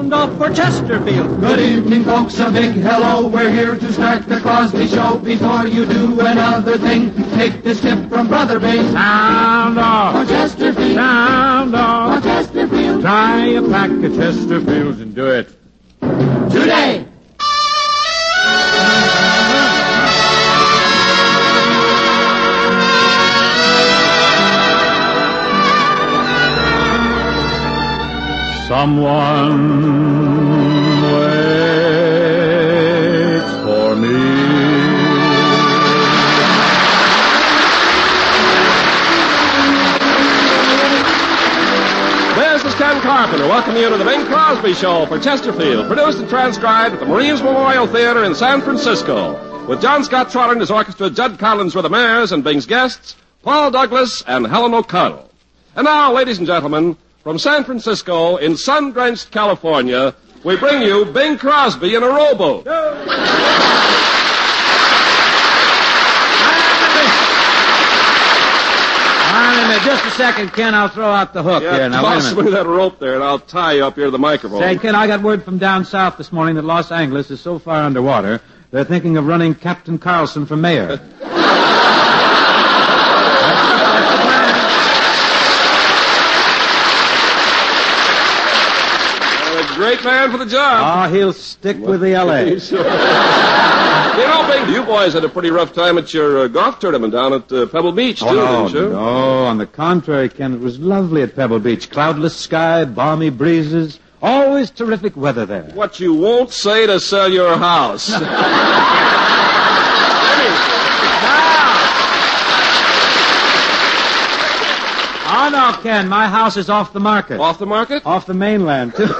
bound off for Chesterfield. Good evening, folks, a big hello. We're here to start the Crosby Show. Before you do another thing, take this tip from Brother Bing. Sound off For Chesterfield. Sound off For Chesterfield. Try a pack of Chesterfields and do it Today. Someone waits for me. This is Ken Carpenter welcoming you to the Bing Crosby Show for Chesterfield, produced and transcribed at the Marines Memorial Theater in San Francisco, with John Scott Trotter and his orchestra, Judd Collins with the Mayors, and Bing's guests, Paul Douglas and Helen O'Connell. And now, ladies and gentlemen, from San Francisco in sun-drenched California, we bring you Bing Crosby in a rowboat. Just a second, Ken. I'll throw out the hook here. Now, wait a Toss minute. me that rope there, and I'll tie you up here to the microphone. Say, Ken, I got word from down south this morning that Los Angeles is so far underwater, they're thinking of running Captain Carlson for mayor. Great man for the job. Oh, he'll stick with the L.A. Sure. You know, Bing, you boys had a pretty rough time at your golf tournament down at Pebble Beach, too, didn't you? No, on the contrary, Ken, it was lovely at Pebble Beach. Cloudless sky, balmy breezes, always terrific weather there. What you won't say to sell your house. Oh, no, Ken, my house is off the market. Off the market? Off the mainland, too.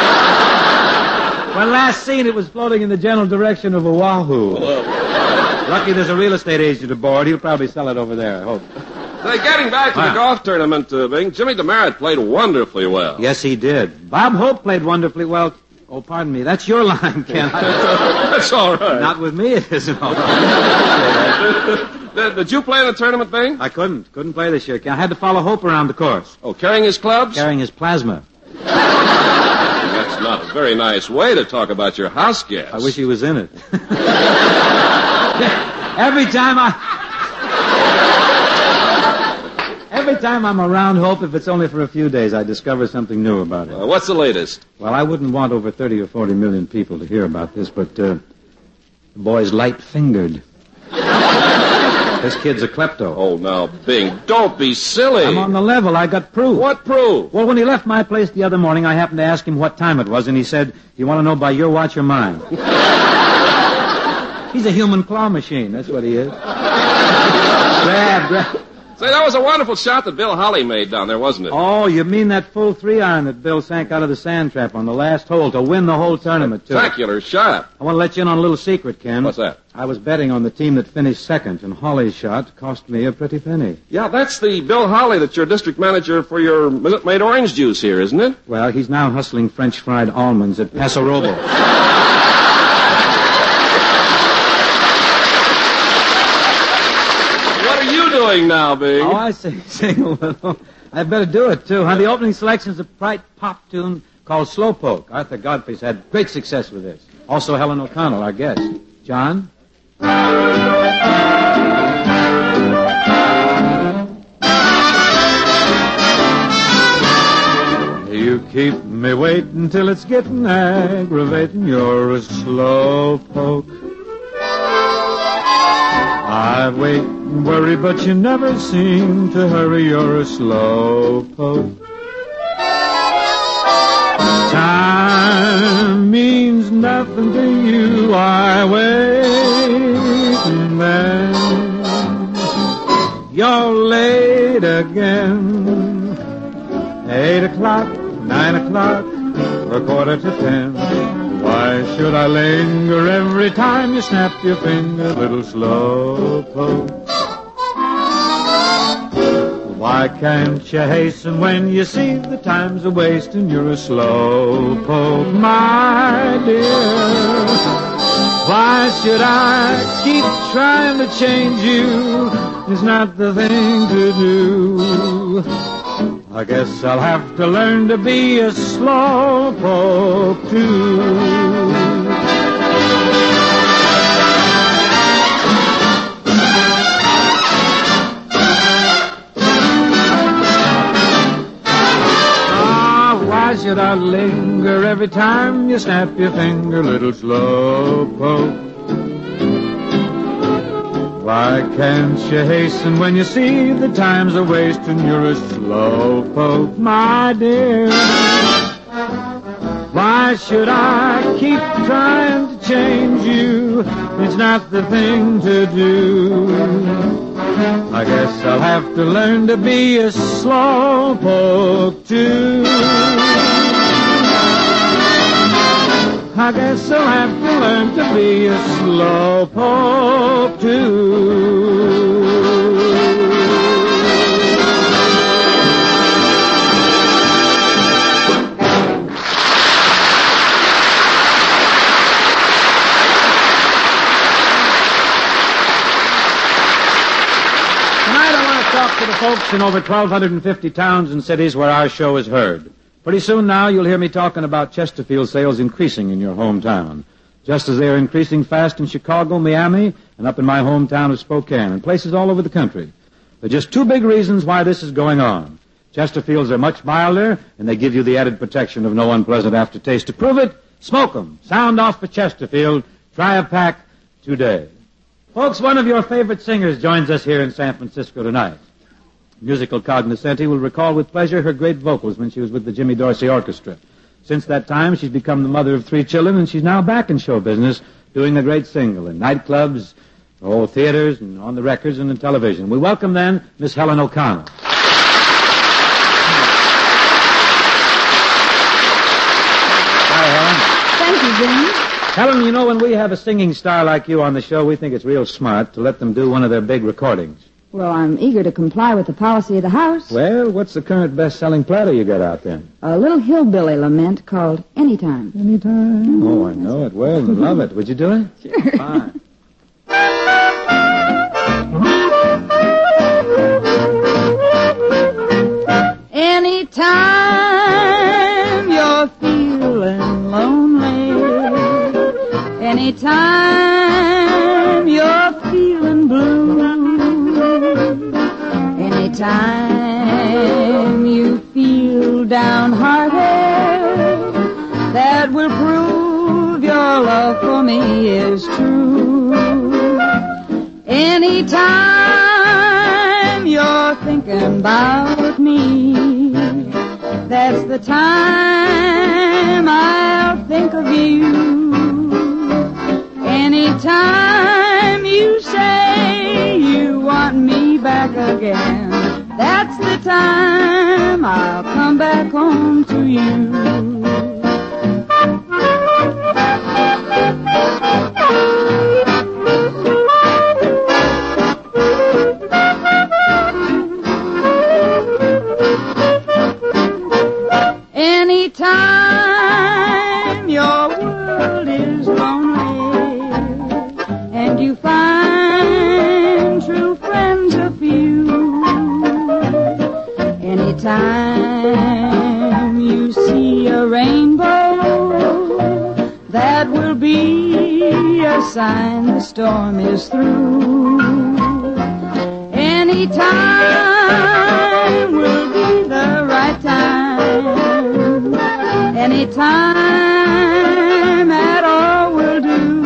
When last seen, it was floating in the general direction of Oahu. Lucky there's a real estate agent aboard. He'll probably sell it over there, I hope. Say, getting back to the golf tournament, Bing, Jimmy DeMeritt played wonderfully well. Yes, he did. Bob Hope played wonderfully well. Oh, pardon me. That's your line, Ken. That's all right. Not with me, it isn't all right. Did you play in the tournament, Bing? I couldn't play this year, Ken. I had to follow Hope around the course. Oh, carrying his clubs? Carrying his plasma. That's not a very nice way to talk about your house guests. I wish he was in it. Every time I'm around Hope, if it's only for a few days, I discover something new about it. What's the latest? Well, I wouldn't want over 30 or 40 million people to hear about this, but the boy's light-fingered. This kid's a klepto. Oh, now, Bing, don't be silly. I'm on the level. I got proof. What proof? Well, when he left my place the other morning, I happened to ask him what time it was, and he said, "You want to know by your watch or mine?" He's a human claw machine. That's what he is. Grab. Say, that was a wonderful shot that Bill Holly made down there, wasn't it? Oh, you mean that full 3-iron that Bill sank out of the sand trap on the last hole to win the whole tournament, too. Spectacular shot. I want to let you in on a little secret, Ken. What's that? I was betting on the team that finished second, and Holly's shot cost me a pretty penny. Yeah, that's the Bill Holly that's your district manager for your Minute Maid orange juice here, isn't it? Well, he's now hustling French fried almonds at Paso Robles. What are you doing now, Bing? Oh, I sing a little. I'd better do it, too. The opening selection's a bright pop tune called Slowpoke. Arthur Godfrey's had great success with this. Also, Helen O'Connell, our guest. John? You keep me waiting till it's getting aggravating. You're a slowpoke. I wait and worry, but you never seem to hurry. You're a slowpoke. Time means nothing to you. I wait and then you're late again. 8 o'clock, 9 o'clock, or 9:45. Why should I linger every time you snap your finger, little slowpoke? Why can't you hasten when you see the time's a wasting? You're a slowpoke, my dear. Why should I keep trying to change you? It's not the thing to do. I guess I'll have to learn to be a slowpoke, too. Why should I linger every time you snap your finger, little slowpoke? Why can't you hasten when you see the time's a wasting? You're a slowpoke, my dear. Why should I keep trying to change you? It's not the thing to do. I guess I'll have to learn to be a slowpoke, too. I guess I'll have to learn to be a slowpoke, too. To the folks in over 1,250 towns and cities where our show is heard. Pretty soon now, you'll hear me talking about Chesterfield sales increasing in your hometown, just as they are increasing fast in Chicago, Miami, and up in my hometown of Spokane, and places all over the country. There are just two big reasons why this is going on. Chesterfields are much milder, and they give you the added protection of no unpleasant aftertaste. To prove it, smoke 'em. Sound off for Chesterfield. Try a pack today. Folks, one of your favorite singers joins us here in San Francisco tonight. Musical cognoscenti will recall with pleasure her great vocals when she was with the Jimmy Dorsey Orchestra. Since that time, she's become the mother of 3 children, and she's now back in show business doing a great single in nightclubs, theaters, and on the records and in television. We welcome then Miss Helen O'Connell. Hi, Helen. Thank you, Jim. Helen, you know, when we have a singing star like you on the show, we think it's real smart to let them do one of their big recordings. Well, I'm eager to comply with the policy of the house. Well, what's the current best-selling platter you got out there? A little hillbilly lament called Anytime. Anytime? Mm-hmm. Oh, I know it well and love it. Would you do it? Sure. Fine. Anytime you're feeling lonely, anytime you're feeling blue, anytime you feel downhearted, that will prove your love for me is true. Anytime you're thinking about me, that's the time I'll think of you. Anytime you say you want me back again, that's the time I'll come back home to you. Anytime your world is lonely and you find true friends a few, anytime you see a rainbow, that will be a sign the storm is through. Anytime will be the right time. Anytime at all will do.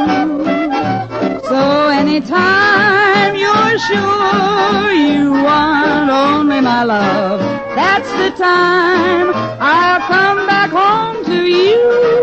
So anytime you're sure you want only my love, that's the time I'll come back home to you.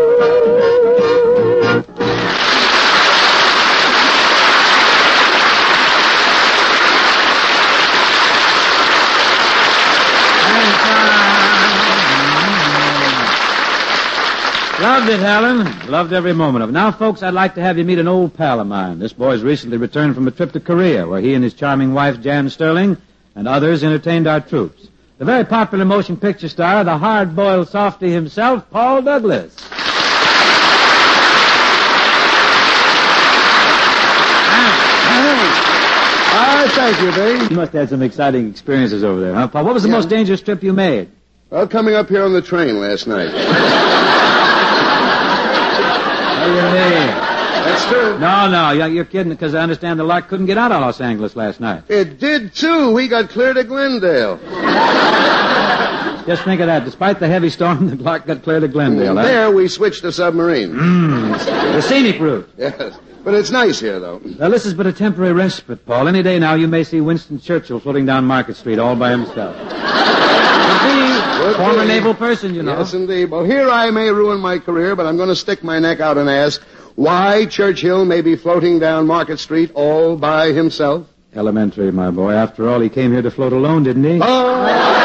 Loved it, Helen. Loved every moment of it. Now, folks, I'd like to have you meet an old pal of mine. This boy's recently returned from a trip to Korea, where he and his charming wife, Jan Sterling, and others entertained our troops. The very popular motion picture star, the hard-boiled softy himself, Paul Douglas. thank you, Bing. You must have had some exciting experiences over there, huh, Paul? What was the most dangerous trip you made? Well, coming up here on the train last night. What do you mean? That's true. No, you're kidding, because I understand the Lark couldn't get out of Los Angeles last night. It did, too. We got clear to Glendale. Just think of that. Despite the heavy storm, the Lark got clear to Glendale. Huh? There, we switched to submarine. The scenic route. Yes. But it's nice here, though. Well, this is but a temporary respite, Paul. Any day now, you may see Winston Churchill floating down Market Street all by himself. Former naval person, you know. Yes, indeed. Well, here I may ruin my career, but I'm going to stick my neck out and ask why Churchill may be floating down Market Street all by himself. Elementary, my boy. After all, he came here to float alone, didn't he? Oh!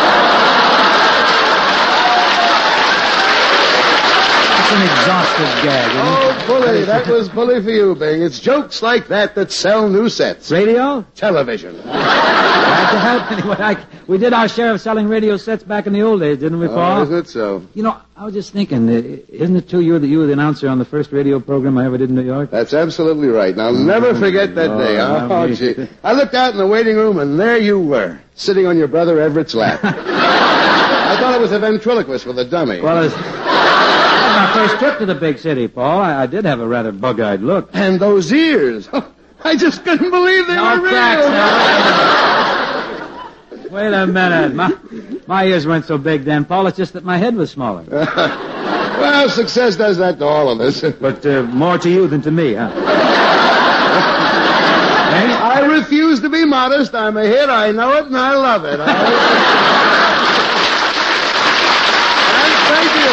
That's an exhaustive gag, isn't it? Oh, bully. That was bully for you, Bing. It's jokes like that sell new sets. Radio? Television. Glad to help anyway. We did our share of selling radio sets back in the old days, didn't we, Paul? Oh, is it so? You know, I was just thinking, isn't it true you were the announcer on the first radio program I ever did in New York? That's absolutely right. And I'll never forget that day. Oh, gee. I looked out in the waiting room, and there you were, sitting on your brother Everett's lap. I thought it was a ventriloquist with a dummy. Well, it was my first trip to the big city, Paul. I did have a rather bug-eyed look. And those ears. I just couldn't believe they were real. Wait a minute. My ears weren't so big then, Paul. It's just that my head was smaller. Well, success does that to all of us. But more to you than to me, huh? I refuse to be modest. I'm a hit. I know it, and I love it. Thank you.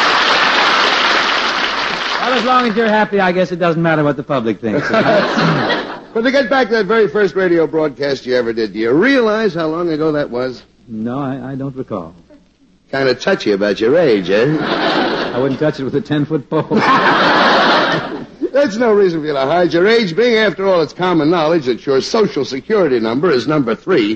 Well, as long as you're happy, I guess it doesn't matter what the public thinks. But to get back to that very first radio broadcast you ever did, do you realize how long ago that was? No, I don't recall. Kind of touchy about your age, eh? I wouldn't touch it with a 10-foot pole. That's no reason for you to hide your age, being, after all, it's common knowledge that your Social Security number is number 3.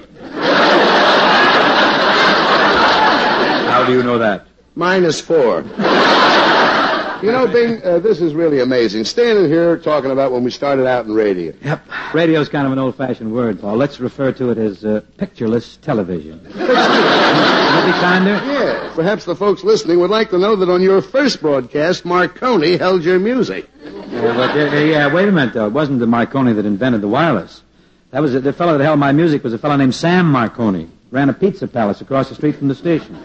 How do you know that? Minus 4. You know, Bing, this is really amazing. Standing here talking about when we started out in radio. Yep. Radio's kind of an old-fashioned word, Paul. Let's refer to it as pictureless television. Would it be kinder? Yeah. Perhaps the folks listening would like to know that on your first broadcast, Marconi held your music. Yeah, wait a minute, though. It wasn't the Marconi that invented the wireless. That was the fellow that held my music was a fellow named Sam Marconi. Ran a pizza palace across the street from the station.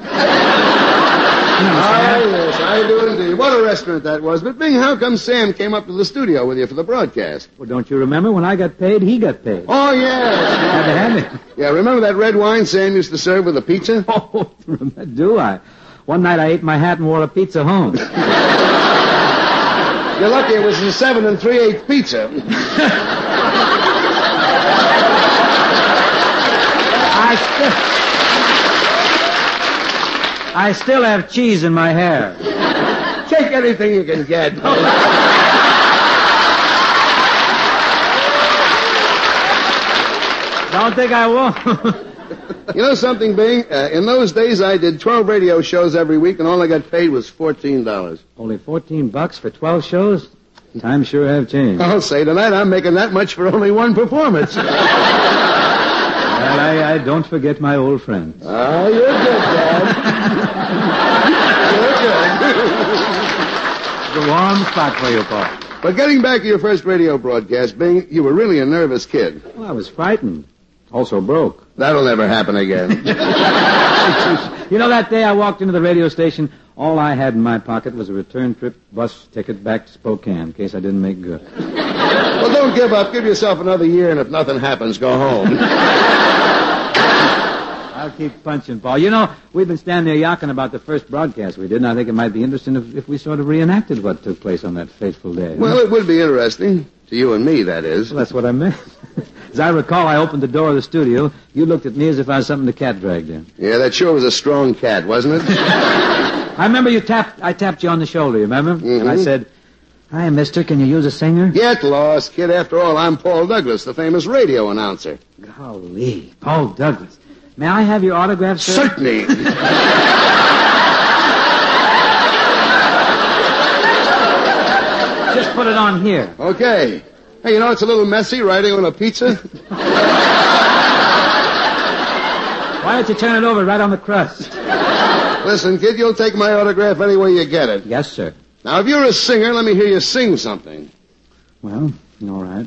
Yes, I do indeed. What a restaurant that was. But, Bing, how come Sam came up to the studio with you for the broadcast? Well, don't you remember? When I got paid, he got paid. Oh, yeah. Had to have it. Yeah, remember that red wine Sam used to serve with a pizza? Oh, do I? One night I ate my hat and wore a pizza home. You're lucky it was a 7 3/8 pizza. I still have cheese in my hair. Take anything you can get. Don't think I won't. You know something, Bing? In those days, I did 12 radio shows every week, and all I got paid was $14. Only $14 for 12 shows? Times sure have changed. I'll say tonight I'm making that much for only one performance. Well, I don't forget my old friends. Oh, you're good, Dad. You're good. It's a warm spot for you, Paul. But getting back to your first radio broadcast, Bing, you were really a nervous kid. Well, I was frightened. Also broke. That'll never happen again. You know, that day I walked into the radio station, all I had in my pocket was a return trip bus ticket back to Spokane in case I didn't make good. Well, don't give up. Give yourself another year, and if nothing happens, go home. I'll keep punching, Paul. You know, we've been standing there yakking about the first broadcast we did, and I think it might be interesting if we sort of reenacted what took place on that fateful day. Well, it would be interesting. To you and me, that is. Well, that's what I meant. As I recall, I opened the door of the studio. You looked at me as if I was something the cat dragged in. Yeah, that sure was a strong cat, wasn't it? I remember I tapped you on the shoulder, you remember? Mm-hmm. And I said, "Hi, mister, can you use a singer?" Get lost, kid. After all, I'm Paul Douglas, the famous radio announcer. Golly, Paul Douglas. May I have your autograph, sir? Certainly. Just put it on here. Okay. Hey, you know, it's a little messy writing on a pizza. Why don't you turn it over right on the crust? Listen, kid, you'll take my autograph any way you get it. Yes, sir. Now, if you're a singer, let me hear you sing something. Well, all right.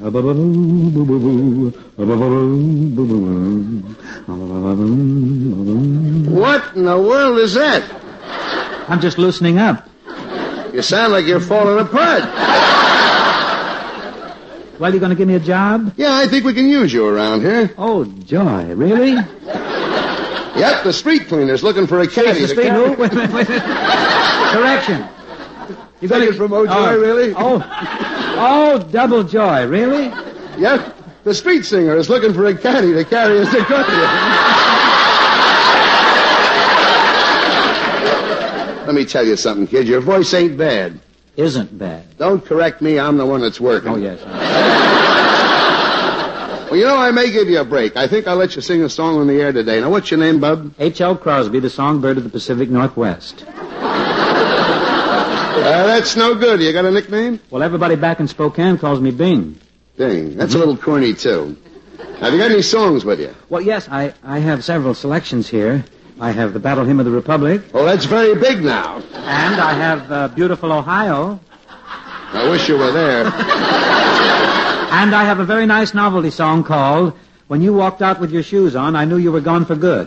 What in the world is that? I'm just loosening up. You sound like you're falling apart. Well, you going to give me a job? Yeah, I think we can use you around here. Oh, joy. Really? Yep, the street cleaner's looking for a caddy. The street who? Wait a minute. Correction. You think it's from O'Joy, really? Oh, double joy. Really? Yep, the street singer is looking for a caddy to carry his accordion. Let me tell you something, kid. Your voice ain't bad. Isn't bad. Don't correct me. I'm the one that's working. Oh, yes. Well, you know, I may give you a break. I think I'll let you sing a song on the air today. Now, what's your name, bub? H.L. Crosby, the songbird of the Pacific Northwest. That's no good. You got a nickname? Well, everybody back in Spokane calls me Bing. Bing. That's a little corny, too. Have you got any songs with you? Well, yes, I have several selections here. I have the Battle Hymn of the Republic. Oh, that's very big now. And I have Beautiful Ohio. I wish you were there. And I have a very nice novelty song called When You Walked Out With Your Shoes On, I Knew You Were Gone for Good.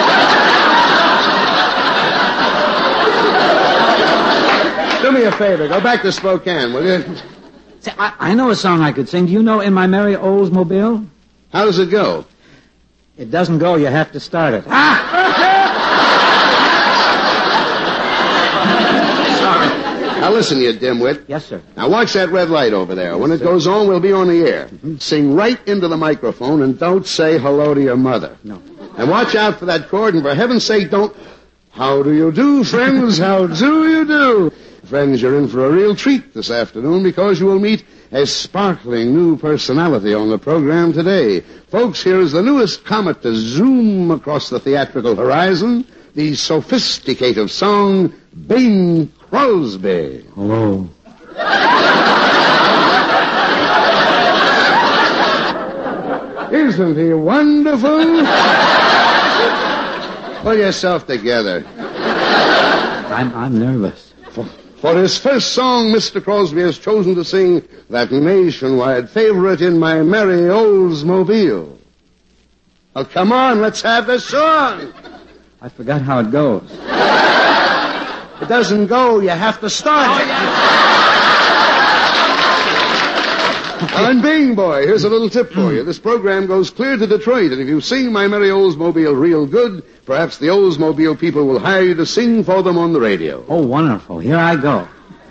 Do me a favor. Go back to Spokane, will you? Say, I know a song I could sing. Do you know In My Merry Oldsmobile? How does it go? It doesn't go. You have to start it. Now listen, you dimwit. Yes, sir. Now watch that red light over there. When it goes on, we'll be on the air. Sing right into the microphone and don't say hello to your mother. No. And watch out for that chord, and for heaven's sake, don't... How do you do, friends? How do you do? Friends, you're in for a real treat this afternoon because you will meet a sparkling new personality on the program today. Folks, here is the newest comet to zoom across the theatrical horizon, the sophisticated song, Bing Crosby. Hello. Isn't he wonderful? Pull yourself together. I'm nervous. For his first song, Mr. Crosby has chosen to sing that nationwide favorite, In My Merry Oldsmobile. Oh, come on, let's have the song. I forgot how it goes. It doesn't go, you have to start it. And Bing, boy, here's a little tip for you. This program goes clear to Detroit, and if you sing My Merry Oldsmobile real good, perhaps the Oldsmobile people will hire you to sing for them on the radio. Oh, wonderful. Here I go.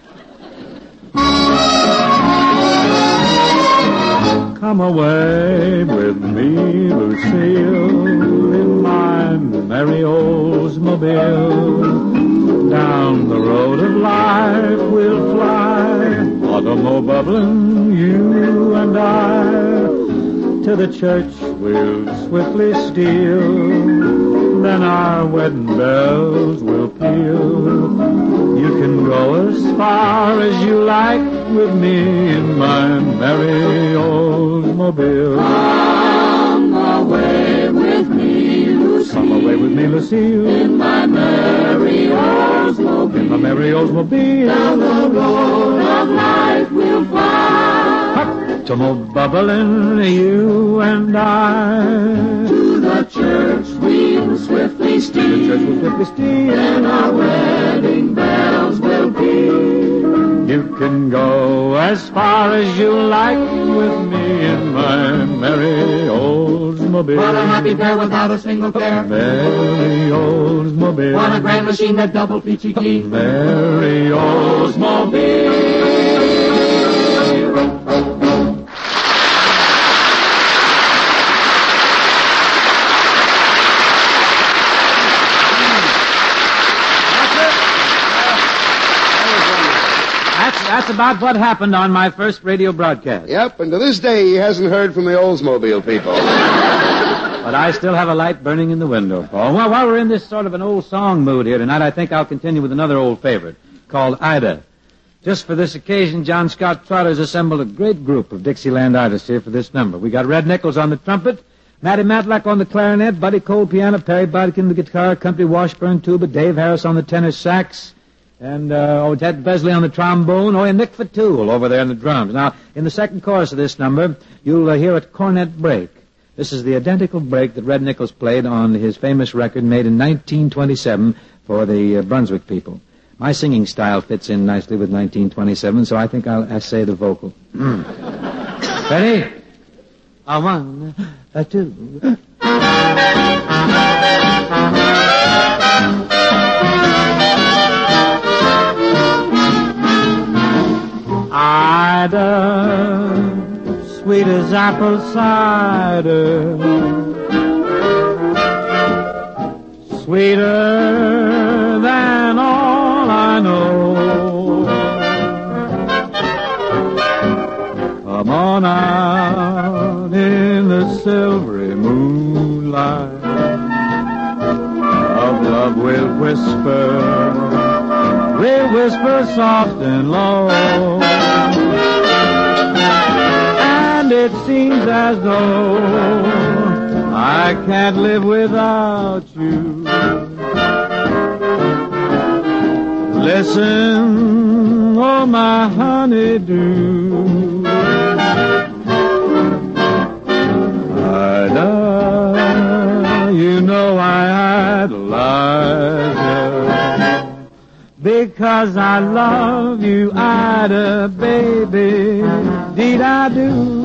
Come away with me, Lucille, in my merry Oldsmobile. Down the road of life we'll fly, automobile, you and I. To the church we'll swiftly steal, then our wedding bells will peal. You can go as far as you like with me in my merry Oldsmobile. Come away with me, Lucille. Come away with me, Lucille. In my merry Oldsmobile. In my merry Oldsmobile. Down the road of life we'll fly. Automobile, you and I. To the church we'll swiftly steal. The church will swiftly steal. Then our wedding bells will peal. You can go as far as you like with me in my merry Oldsmobile. What a happy pair without a single care. Merry Oldsmobile. What a grand machine, that double peachy keen. Merry Oldsmobile. That's about what happened on my first radio broadcast. Yep, and to this day he hasn't heard from the Oldsmobile people. But I still have a light burning in the window, Paul. Well, while we're in this sort of an old song mood here tonight, I think I'll continue with another old favorite called Ida. Just for this occasion, John Scott Trotter's assembled a great group of Dixieland artists here for this number. We got Red Nichols on the trumpet, Matty Matlock on the clarinet, Buddy Cole piano, Perry Bodkin the guitar, Company Washburn tuba, Dave Harris on the tenor sax, and Ted Besley on the trombone, and Nick Fatul over there on the drums. Now, in the second chorus of this number, you'll hear a cornet break. This is the identical break that Red Nichols played on his famous record made in 1927 for the Brunswick people. My singing style fits in nicely with 1927, so I think I'll essay the vocal. Ready? A 1, a 2. Ida, sweet as apple cider, sweeter than all I know. Come on out in the silvery moonlight, of love we'll whisper soft and low. And it seems as though I can't live without you. Listen, oh my honeydew, Ida, you know I idolize you, because I love you, Ida, baby, deed I do.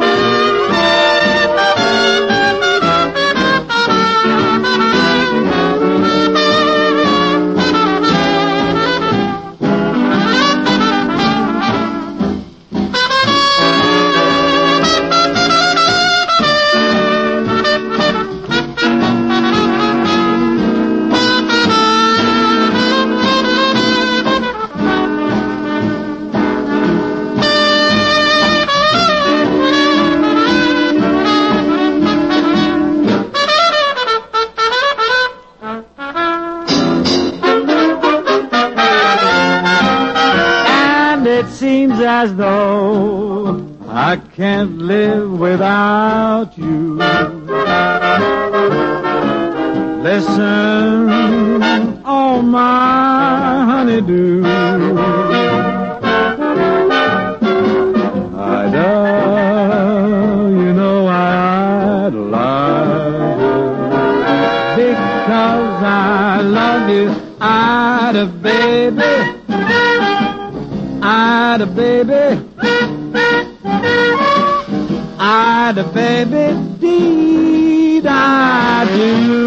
As though I can't live without you. Listen, oh my honeydew, Ida, you know I idolize you, because I love you, Ida, baby, Ida, baby, Ida, baby, deed I do.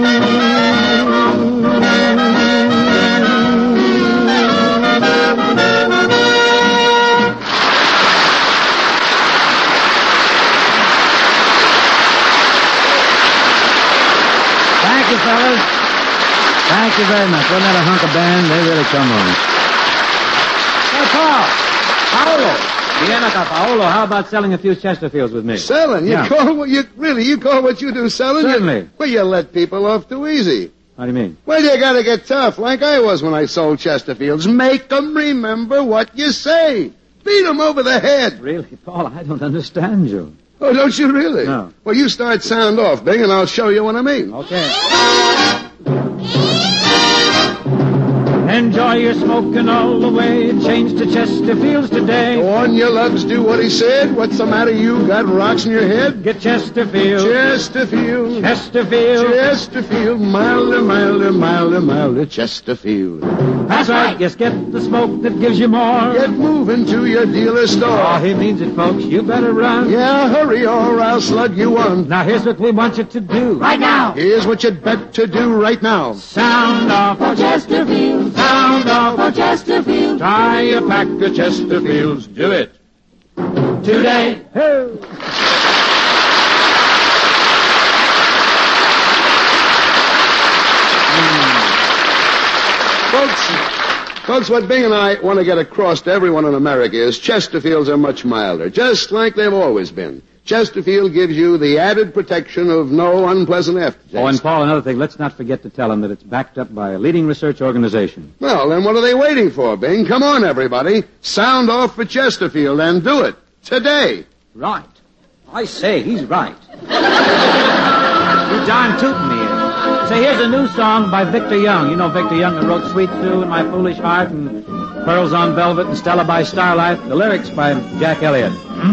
Thank you, fellas. Thank you very much. Wasn't that a hunk of band? They really come on. Hey, Paolo, bien acá, Paolo, how about selling a few Chesterfields with me? Selling? You call what you do selling? Certainly. Well, you let people off too easy. How do you mean? Well, you gotta get tough, like I was when I sold Chesterfields. Make them remember what you say. Beat them over the head. Really, Paul, I don't understand you. Oh, don't you really? No. Well, you start sound off, Bing, and I'll show you what I mean. Okay. Enjoy your smoking all the way. Change to Chesterfields today. Go on, you loves, do what he said. What's the matter, you got rocks in your head? Get Chesterfield. Chesterfield. Chesterfield. Chesterfield. Milder, milder, milder, milder. Chesterfield. That's right. Just get the smoke that gives you more. Get moving to your dealer's store. Oh, he means it, folks. You better run. Yeah, hurry or I'll slug you on. Now, here's what we want you to do. Right now. Here's what you'd better do right now. Sound off for Chesterfield. Sound off for Chesterfield. Try a pack of Chesterfields. Do it. Today. Hey. Folks, what Bing and I want to get across to everyone in America is Chesterfields are much milder, just like they've always been. Chesterfield gives you the added protection of no unpleasant aftertaste. Oh, and Paul, another thing, let's not forget to tell them that it's backed up by a leading research organization. Well, then what are they waiting for, Bing? Come on, everybody. Sound off for Chesterfield and do it. Today. Right. I say, he's right. darn tootin' he is. Say, here's a new song by Victor Young. You know Victor Young that wrote Sweet Sue and My Foolish Heart and Pearls on Velvet and Stella by Starlight. The lyrics by Jack Elliott.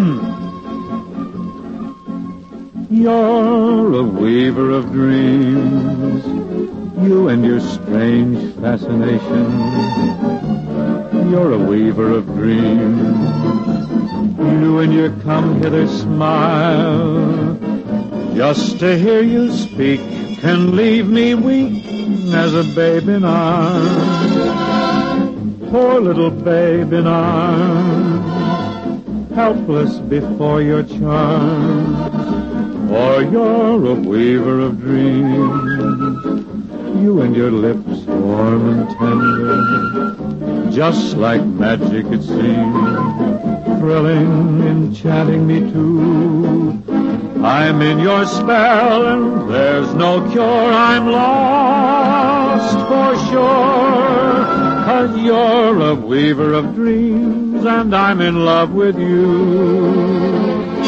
You're a weaver of dreams, you and your strange fascination. You're a weaver of dreams, you and your come-hither smile. Just to hear you speak can leave me weak as a babe in arms. Poor little babe in arms, helpless before your charms. For you're a weaver of dreams, you and your lips warm and tender, just like magic it seems, thrilling, enchanting me too. I'm in your spell and there's no cure, I'm lost for sure, 'cause you're a weaver of dreams and I'm in love with you.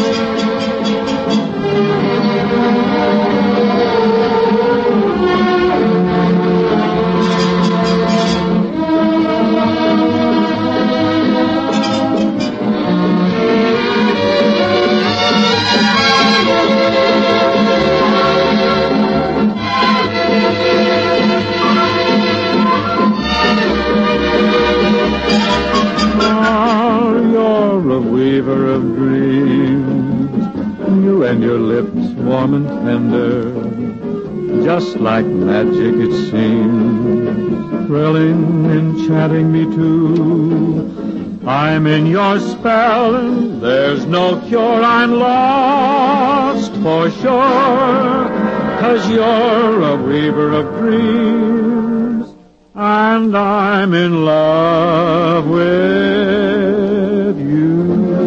Weaver of dreams, you and your lips warm and tender, just like magic it seems, thrilling, enchanting me too. I'm in your spell and there's no cure, I'm lost for sure, 'cause you're a weaver of dreams, and I'm in love with you.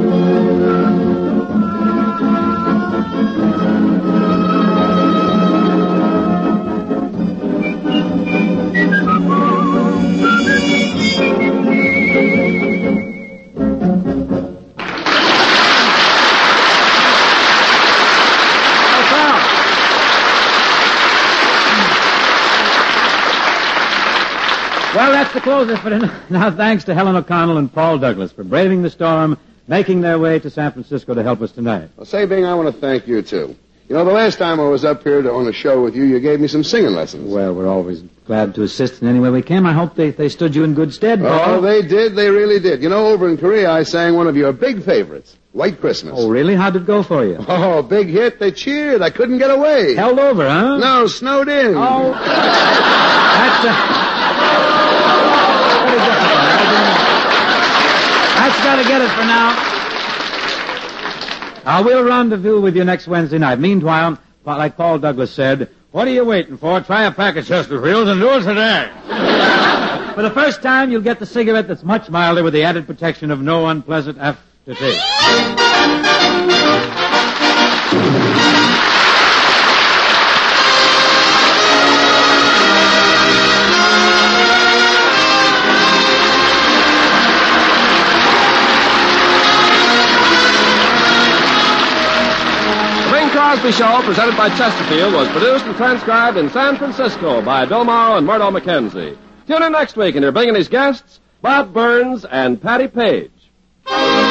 Well, that's the closer for tonight. Now, thanks to Helen O'Connell and Paul Douglas for braving the storm, making their way to San Francisco to help us tonight. Well, say, Bing, I want to thank you, too. You know, the last time I was up here on a show with you, you gave me some singing lessons. Well, we're always glad to assist in any way we can. I hope they stood you in good stead, Paul. Oh, they did. They really did. You know, over in Korea, I sang one of your big favorites, White Christmas. Oh, really? How'd it go for you? Oh, big hit. They cheered. I couldn't get away. Held over, huh? No, snowed in. Oh. That's got to get it for now. We'll rendezvous with you next Wednesday night. Meanwhile, like Paul Douglas said, what are you waiting for? Try a pack of Chesterfields and do it today. For the first time, you'll get the cigarette that's much milder with the added protection of no unpleasant aftertaste. Crosby Show, presented by Chesterfield, was produced and transcribed in San Francisco by Bill Morrow and Murdo McKenzie. Tune in next week and hear Bing and his guests, Bob Burns and Patty Page.